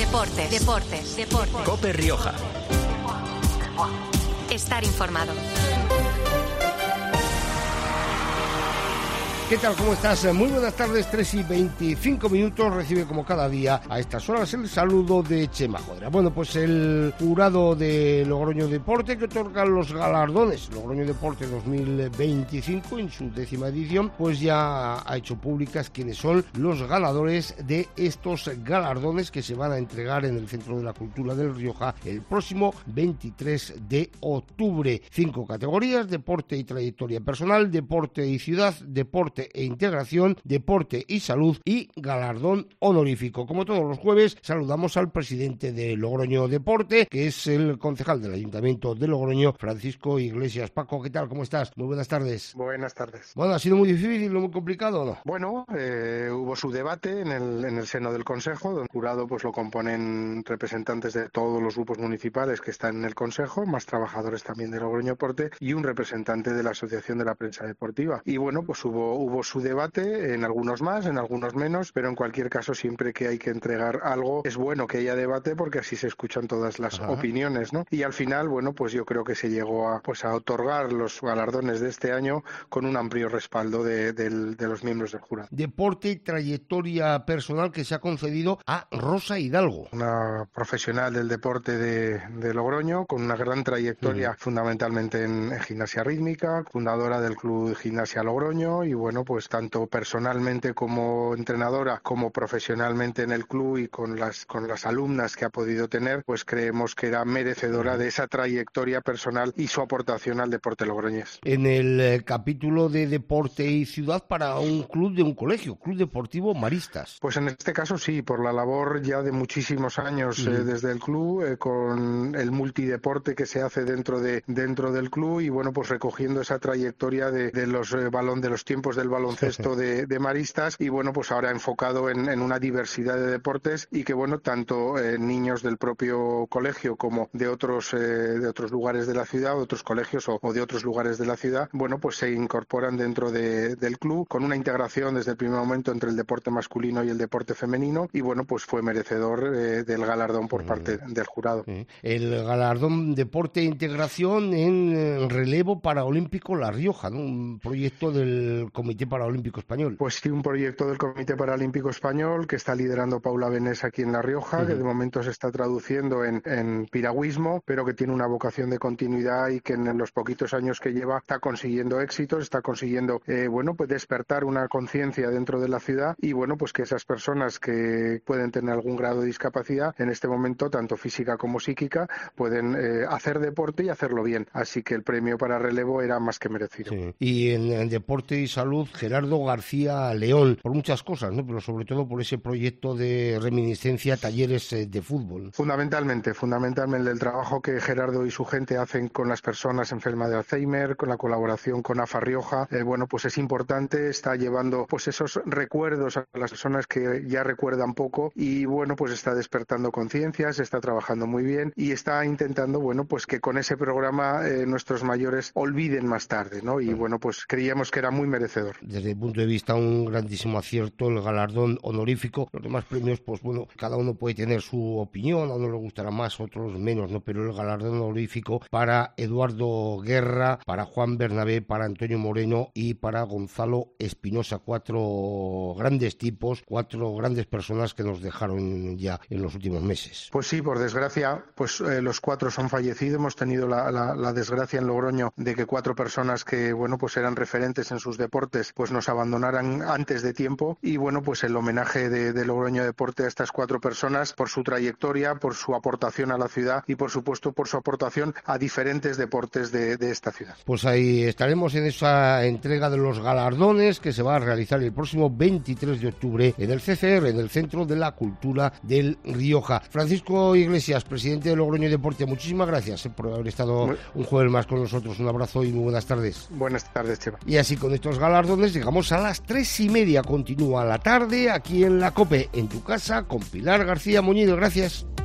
Deportes. COPE Rioja. Estar informado. ¿Qué tal? ¿Cómo estás? Muy buenas tardes, 3:25. Recibe como cada día a estas horas el saludo de Chema Jodra. Bueno, pues el jurado de Logroño Deporte que otorga los galardones Logroño Deporte 2025 en su 10ª edición, pues ya ha hecho públicas quiénes son los ganadores de estos galardones que se van a entregar en el Centro de la Cultura del Rioja el próximo 23 de octubre. 5 categorías: deporte y trayectoria personal, deporte y ciudad, deporte e integración, deporte y salud y galardón honorífico. Como todos los jueves, saludamos al presidente de Logroño Deporte, que es el concejal del Ayuntamiento de Logroño, Francisco Iglesias. Paco, ¿qué tal? ¿Cómo estás? Muy buenas tardes. Buenas tardes. Bueno, ¿ha sido muy difícil o muy complicado o no? Bueno, hubo su debate en el seno del Consejo, donde el jurado pues lo componen representantes de todos los grupos municipales que están en el Consejo, más trabajadores también de Logroño Deporte y un representante de la Asociación de la Prensa Deportiva. Y bueno, pues hubo su debate, en algunos más, en algunos menos, pero en cualquier caso siempre que hay que entregar algo es bueno que haya debate porque así se escuchan todas las opiniones, ¿no? Y al final, bueno, pues yo creo que se llegó a otorgar los galardones de este año con un amplio respaldo de los miembros del jurado. Deporte y trayectoria personal que se ha concedido a Rosa Hidalgo. Una profesional del deporte de Logroño con una gran trayectoria fundamentalmente en gimnasia rítmica, fundadora del Club de Gimnasia Logroño y bueno, pues tanto personalmente como entrenadora como profesionalmente en el club y con las alumnas que ha podido tener, pues creemos que era merecedora de esa trayectoria personal y su aportación al deporte logroñés. En el capítulo de deporte y ciudad para un club de un colegio, Club Deportivo Maristas. Pues en este caso sí, por la labor ya de muchísimos años desde el club, con el multideporte que se hace dentro del club y bueno, pues recogiendo esa trayectoria de los tiempos del baloncesto de Maristas y bueno, pues ahora enfocado en una diversidad de deportes y que bueno, tanto niños del propio colegio como de otros lugares de la ciudad, otros colegios o de otros lugares de la ciudad, bueno, pues se incorporan dentro del club con una integración desde el primer momento entre el deporte masculino y el deporte femenino y bueno, pues fue merecedor del galardón por parte del jurado. El galardón Deporte e Integración en relevo paraolímpico La Rioja, ¿no? Un proyecto del Comité Paralímpico Español. Pues sí, un proyecto del Comité Paralímpico Español que está liderando Paula Benés aquí en La Rioja, que de momento se está traduciendo en piragüismo, pero que tiene una vocación de continuidad y que en los poquitos años que lleva está consiguiendo éxitos, está consiguiendo bueno, pues despertar una conciencia dentro de la ciudad y bueno, pues que esas personas que pueden tener algún grado de discapacidad en este momento, tanto física como psíquica, pueden hacer deporte y hacerlo bien. Así que el premio para relevo era más que merecido. Sí. Y en deporte y salud, Gerardo García León, por muchas cosas, ¿no? Pero sobre todo por ese proyecto de reminiscencia, talleres de fútbol. Fundamentalmente el trabajo que Gerardo y su gente hacen con las personas enfermas de Alzheimer, con la colaboración con AFA Rioja, bueno, pues es importante, está llevando pues esos recuerdos a las personas que ya recuerdan poco y bueno, pues está despertando conciencias, está trabajando muy bien y está intentando, bueno, pues que con ese programa nuestros mayores olviden más tarde, ¿no? Y bueno, pues creíamos que era muy merecedor. Desde el punto de vista un grandísimo acierto el galardón honorífico. Los demás premios, pues bueno, cada uno puede tener su opinión, a uno le gustará más, a otros menos, ¿no? Pero el galardón honorífico para Eduardo Guerra, para Juan Bernabé, para Antonio Moreno y para Gonzalo Espinosa, 4 grandes tipos, 4 grandes personas que nos dejaron ya en los últimos meses. Pues sí, por desgracia, pues los 4 son fallecidos. Hemos tenido la desgracia en Logroño de que 4 personas que, bueno, pues eran referentes en sus deportes, pues nos abandonaran antes de tiempo y bueno, pues el homenaje de Logroño Deporte a estas 4 personas por su trayectoria, por su aportación a la ciudad y por supuesto por su aportación a diferentes deportes de esta ciudad. Pues ahí estaremos en esa entrega de los galardones que se va a realizar el próximo 23 de octubre en el CCR, en el Centro de la Cultura del Rioja. Francisco Iglesias, presidente de Logroño Deporte, muchísimas gracias por haber estado un jueves más con nosotros. Un abrazo y muy buenas tardes. Buenas tardes, Chema. Y así con estos galardones llegamos a las 3:30. Continúa la tarde aquí en la COPE, en tu casa, con Pilar García Muñiz. Gracias.